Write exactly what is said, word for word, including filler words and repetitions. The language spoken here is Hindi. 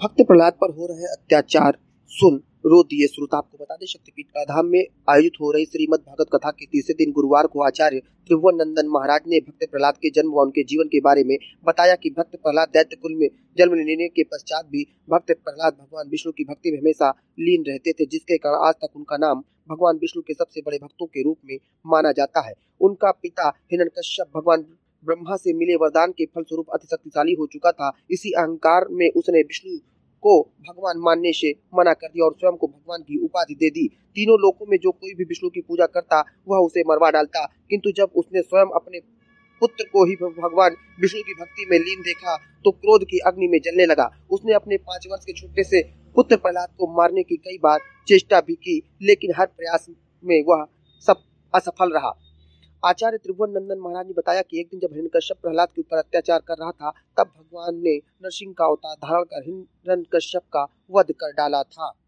भक्त प्रहलाद पर हो रहे अत्याचार सुन रो दिए श्रोता। आपको बता दें, शक्तिपीठ कलाधाम में आयोजित हो रही श्रीमद् भागवत कथा के तीसरे दिन गुरुवार को आचार्य त्रिभुवन नंदन महाराज ने भक्त प्रहलाद के जन्म व उनके जीवन के बारे में बताया कि भक्त प्रहलाद दैत्य कुल में जन्म लेने के पश्चात भी भक्त प्रहलाद भगवान विष्णु की भक्ति में हमेशा लीन रहते थे, जिसके कारण आज तक उनका नाम भगवान विष्णु के सबसे बड़े भक्तों के रूप में माना जाता है। उनका पिता हिरण्यकश्यप भगवान ब्रह्मा से मिले वरदान के फलस्वरूप अति शक्तिशाली हो चुका था। इसी अहंकार में उसने विष्णु को भगवान मानने से मना कर दिया और स्वयं को भगवान की उपाधि दे दी। तीनों लोकों में जो कोई भी विष्णु की पूजा करता वह उसे मरवा डालता, किंतु जब उसने स्वयं अपने पुत्र को ही भगवान विष्णु की भक्ति में लीन देखा तो क्रोध की अग्नि में जलने लगा। उसने अपने पांच वर्ष के छोटे से पुत्र प्रहलाद को मारने की कई बार चेष्टा भी की, लेकिन हर प्रयास में वह सब असफल रहा। आचार्य त्रिभुवन नंदन महाराज ने बताया कि एक दिन जब हिरण्यकश्यप प्रहलाद के ऊपर अत्याचार कर रहा था, तब भगवान ने नरसिंह का अवतार धारण कर हिरण्यकश्यप का वध कर डाला था।